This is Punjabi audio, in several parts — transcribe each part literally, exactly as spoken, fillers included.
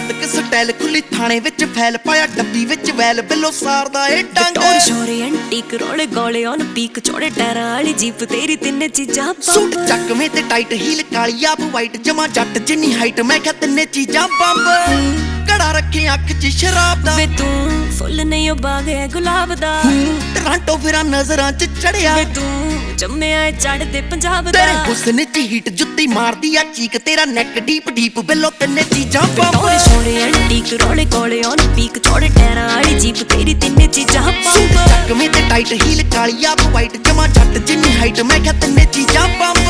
ਜਾਤਕ ਸਟਾਈਲ ਖੁੱਲੀ ਥਾਣੇ ਵਿੱਚ ਫੈਲ ਪਾਇਆ ਡੱਬੀ ਵਿੱਚ ਵੈਲ ਬਿੱਲੋ ਸਾਰਦਾ ਏ ਡੰਗ ਟੋਰ ਸ਼ੋਰੇ ਐਂਟੀਕ ਰੋਲੇ ਗੋਲੇ ਔਨ ਪੀਕ ਚੋੜੇ ਟਾਇਰਾਂ ਵਾਲੀ ਜੀਪ ਤੇਰੀ ਤਿੰਨੇ ਚੀਜ਼ਾਂ ਸੂਟ ਚੱਕਵੇਂ ਤੇ ਟਾਈਟ ਹੀਲ ਕਾਲੀ ਆਪ ਵਾਈਟ ਜਮਾ ਜੱਟ ਜਿੰਨੀ ਹਾਈਟ ਮੈਂ ਕਿਹਾ ਤਿੰਨੇ ਚੀਜ਼ਾਂ ਬੰਬ ਘੜਾ ਰੱਖੇ ਅੱਖ 'ਚ ਸ਼ਰਾਬ ਦਾ ਵੇ ਤੂੰ ਫੁੱਲ ਨਹੀਂ ਉਹ ਬਾਗ ਹੈ ਗੁਲਾਬ ਦਾ ਟਰਾਂਟੋ ਫਿਰਾਂ ਨਜ਼ਰਾਂ 'ਚ ਚੜਿਆ ਵੇ ਤੂੰ ਜੰਮਿਆ ਏ ਚੜ੍ਹਦੇ ਪੰਜਾਬ ਦਾ ਤੇਰੇ ਹੁਸਨ 'ਚ ਹੀਟ ਜੁੱਤੀ ਮਾਰਦੀ ਆ ਚੀਕ ਤੇਰਾ ਨੈਕ ਡੀਪ ਡੀਪ ਬਿੱਲੋ ਤਿੰਨੇ ਚੀਜ਼ਾਂ ਬੰਬ ਟੋਰ ਸ਼ੋਰੇ ਐਂਟੀਕ ਰੋਲੇ ਗੋਲੇ ਔਨ ਪੀਕ ਚੋੜੇ ਟਾਇਰਾਂ ਵਾਲੀ ਜੀਪ ਤੇਰੀ ਤਿੰਨੇ ਚੀਜ਼ਾਂ ਸੂਟ ਬੰਬ ਚੱਕਵੇਂ ਤੇ ਟਾਈਟ ਹੀਲ ਕਾਲੀ ਆਪ ਵਾਈਟ ਜਮਾ ਜੱਟ ਜਿੰਨੀ ਹਾਈਟ ਮੈਂ ਕਿਹਾ ਤਿੰਨੇ ਚੀਜ਼ਾਂ ਬੰਬ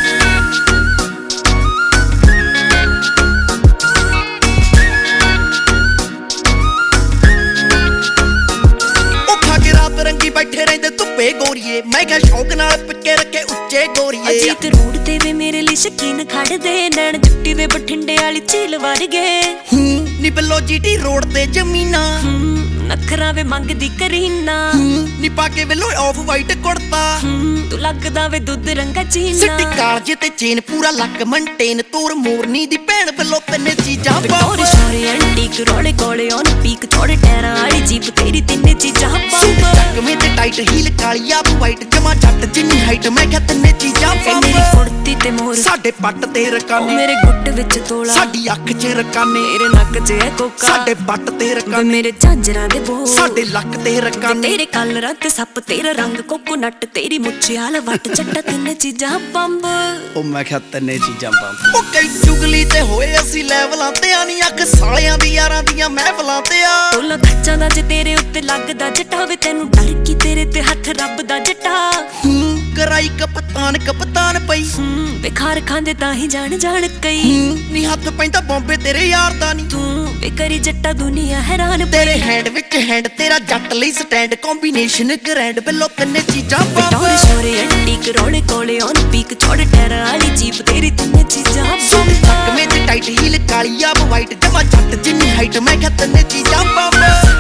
ਰੰਗੀ ਬੈਠੇ ਰਹਿੰਦੇ ਧੁੱਪੇ ਗੋਰੀਏ ਮੈਂ ਕਿਹਾ ਸ਼ੌਕ ਨਾਲ ਪਿੱਕੇ ਰੱਖੇ ਉੱਚੇ ਗੋਰੀਏ ਅਜੀਤ ਰੂਟ ਤੇ ਵੇ ਮੇਰੇ ਲਈ ਸ਼ਕੀਨ ਖੜਦੇ ਨੈਣ ਜੁੱਟੀ ਵੇ ਬਠਿੰਡੇ ਵਾਲੀ ਝੀਲ ਵਰਗੇ ਹੂੰ ਨੀ ਬੱਲੋ ਜੀਟੀ ਰੋਡ ਤੇ ਜ਼ਮੀਨਾਂ ਨਖਰਾਂ ਵੇ ਮੰਗਦੀ ਕਰੀਨਾ ਨੀ ਪਾ ਕੇ ਵੇਲੋ ਆਫ ਵਾਈਟ ਕੁੜਤਾ ਤੂੰ ਲੱਗਦਾ ਵੇ ਦੁੱਧ ਰੰਗਾ ਚੀਨਾ ਸਿੱਟੀ ਕਾਲਜੇ ਤੇ ਚੇਨ ਪੂਰਾ ਲੱਕ ਮੰਟੇਨ ਤੋਰ ਮੋਰਨੀ ਦੀ ਭੈਣ ਬੱਲੋ ਤਿੰਨੇ ਚੀਜ਼ਾਂ ਟੋਰ ਸ਼ੋਰੇ ਐਂਟੀਕ ਰੋਲੇ ਗੋਲੇ ਔਨ ਪੀਕ ਚੋੜੇ ਟਾਇਰਾਂ ਵਾਲੀ ਜੀਪ ਤੇਰੀ ਤਿੰਨੇ ਚੀਜ਼ਾਂ ਬੰਬ ਚੱਕਵੇਂ ਤੇ ਟਾਈਟ ਹੀਲ ਕਾਲੀ ਆਪ ਵਾਈਟ ਜਮਾ ਜੱਟ ਜਿੰਨੀ ਹਾਈਟ ਮੈਂ ਕਿਹਾ ਤਿੰਨੇ ਚੀਜ਼ਾਂ ਬੰਬ ਮੇਰੀ ਕੁੜਤੀ ਤੇ ਮੋਰ ਸਾਡੇ ਪੱਟ ਤੇ ਰਕਾਨੇ ਮੇਰੇ ਗੁੱਟ ਵਿੱਚ ਤੋਲਾ ਸਾਡੀ ਅੱਖ 'ਚ ਰਕਾਨੇ ਮੇਰੇ ਨੱਕ 'ਚ ਹੈ ਕੋਕਾ ਸਾਡੇ ਪੱਟ ਤੇ ਵੇ ਰਕਾਨੇ ਮੇਰੇ ਝਾਂਜਰਾਂ ਦੇ ਬੋ ਸਾਡੇ ਲੱਕ ਤੇ ਰਕਾਨੇ ਤੇਰੇ ਕਲਰਾਂ ਤੇ ਸੱਪ ਤੇਰਾ ਰੰਗ ਕੋਕੋਨਟ ਤੇਰੀ ਮੁੱਛਿਆਲ ਵੱਟ ਚੱਟਾ ਤਿੰਨੇ ਚੀਜ਼ਾਂ ਬੰਬ ਉਹ ਮੈਂ ਕਿਹਾ ਤਿੰਨੇ ਚੀਜ਼ਾਂ ਬੰਬ ਉਹ ਕਈ ਚੁਗਲੀ ਤੇ ਹੋਏ ਅਸੀਂ ਲੈਵਲਾਂ ਤੇ ਆ ਨੀ ਅੱਖ ਸਾਲਿਆਂ ਦੀ ਯਾਰਾਂ ਦੀਆਂ ਮਹਿਫਲਾਂ ਤੇ ਆ ਟੋਲਾ ਖੱਚਾਂ ਦਾ ਜੇ ਤੇਰੇ ਉੱਤੇ ਲੱਗਦਾ ਜੱਟਾ ਵੇ ਤੈਨੂੰ ਡਰ ਕੀ ਤੇਰੇ ਤੇ ਹੱਥ ਰੱਬ ਦਾ ਜੱਟਾ ਹੂੰ ਕਰਾਈ ਕਪਤਾਨ ਕਪਤਾਨ ਪਈ ਵੇ ਖਾਰ ਖਾਂਦੇ ਤਾਂ ਹੀ ਜਾਣ ਜਾਣ ਕਈ ਨੀ ਹੱਥ ਪੈਂਦਾ ਬੰਬੇ ਤੇਰੇ ਯਾਰ ਦਾ ਨੀ ਤੂੰ ਵੇ ਕਰੀ ਜੱਟਾ ਦੁਨੀਆ ਹੈਰਾਨ ਤੇਰੇ ਹੈਂਡ ਵਿੱਚ ਹੈਂਡ ਤੇਰਾ ਜੱਟ ਲਈ ਸਟੈਂਡ ਕੰਬੀਨੇਸ਼ਨ ਗ੍ਰੈਂਡ ਬਿੱਲੋ ਤਿੰਨੇ ਚੀਜ਼ਾਂ ਬੰਬ ਟੋਰ ਸ਼ੋਰੇ ਐਂਟੀਕ ਰੋਲੇ ਕੋਲੇ ਔਨ ਪੀਕ ਚੋੜੇ ਟਾਇਰਾਂ ਵਾਲੀ ਜੀਪ ਤੇਰੀ ਤਿੰਨੇ ਚੀਜ਼ਾਂ ਚੱਕਵੇਂ ਤੇ ਟਾਈਟ ਹੀਲ ਕਾਲੀ ਆਪ ਵਾਈਟ ਜਮਾ ਜੱਟ ਜਿੰਨੀ ਹਾਈਟ ਮੈਂ ਕਿਹਾ ਤਿੰਨੇ ਚੀਜ਼ਾਂ ਬੰਬ